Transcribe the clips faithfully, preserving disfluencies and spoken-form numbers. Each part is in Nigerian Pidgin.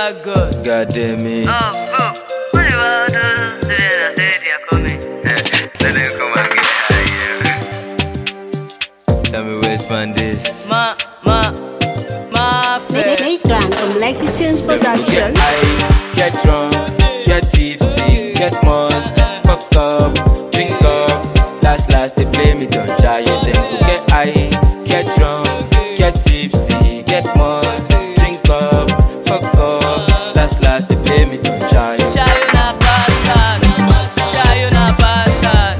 God good. God damn it. Oh, oh, what do I do? Today I said they are coming. Let them come and get high. Tell me where's man this. Ma, ma, ma, Nate Nate Grand from Lexi Tunes Production. Get high, get drunk, get tipsy, get must, fuck up, drink up. Last last they play me, don't try it. Then go get high, get drunk, get tipsy, get must, drink up, fuck up. Last last they play me, don't try it. Shayuna bastard, Shayuna bastard,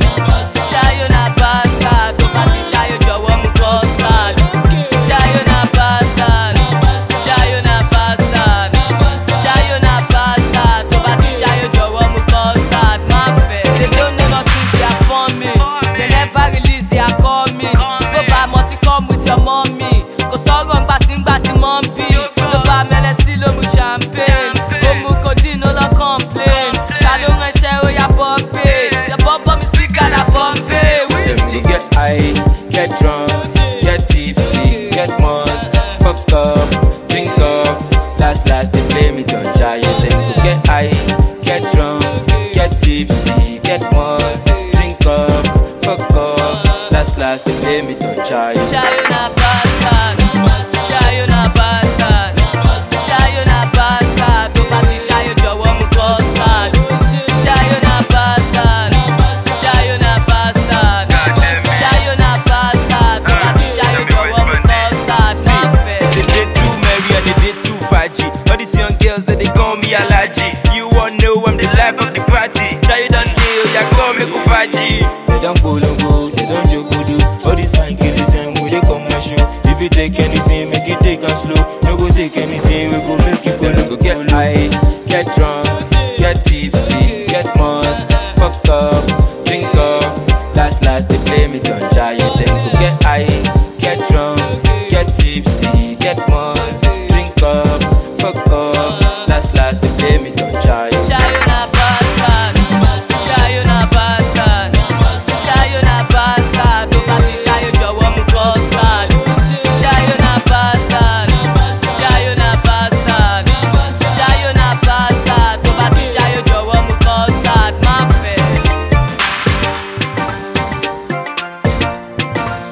Shayuna bastard. Tó bá ti ṣayó jọ̀wọ́ mú custard. Shayuna bastard, Shayuna bastard, Shayuna bastard. Tó bá ti ṣayó jọ̀wọ́ mú custard. Má fẹ́, they don't know nothing, they are forming. They never release, they are coming. Ló bá mọ ti come with your mommy. Kò sọ̀rọ̀ ńgbà tí ńgbà tí mọ́ ń bí. Ló bá mẹ́lẹ̀ sí ló mu champagne. Ó mu codeine ó lọ complain. Ta ló ránṣẹ́ ó yá Bombay. Your bum is bigger than Bombay. Then we get high, get drunk, get tipsy, get must, fuck up, drink up. Last last they play me, don't try it. Then go get high, get drunk, get tipsy, get must, drink up, fuck up. Last last they play me, don't try it. Shayuna bastard, Shayuna bastard, Shayuna bastard. Tó bá ti ṣayó jọ̀wọ́ mú custard. Shayuna bastard, Shayuna bastard, Shayuna bastard. Tó bá ti ṣayó jọ̀wọ́ mú custard. Má fẹ́. Say they too merry and they dey too fudgy. All these young girls that they call me allergy. You won't know I'm the life of the party. Try you don't deal, ya call me kufaji. They don't go go, they don't do good. All these fine kids, them will they come and show. If you take anything, make it take and slow. No go take anything, we go make you go. Go get high, get drunk, get tipsy, get must, fuck up, drink up. Last last they play me, don't try it. Then go get high, get drunk, get tipsy, get must, drink up, fuck up. Last last they play me, don't try it. Shayuna bastard, Shayuna bastard, Shayuna bastard. Tó bá ti ṣayó jọ̀wọ́ mú custard. Shayuna bastard, Shayuna bastard, Shayuna bastard. Tó bá ti ṣayó jọ̀wọ́ mú custard. Má fẹ́.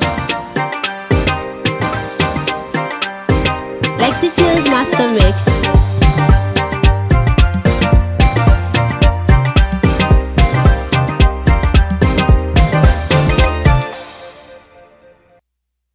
Lexi Tunes Master Mix.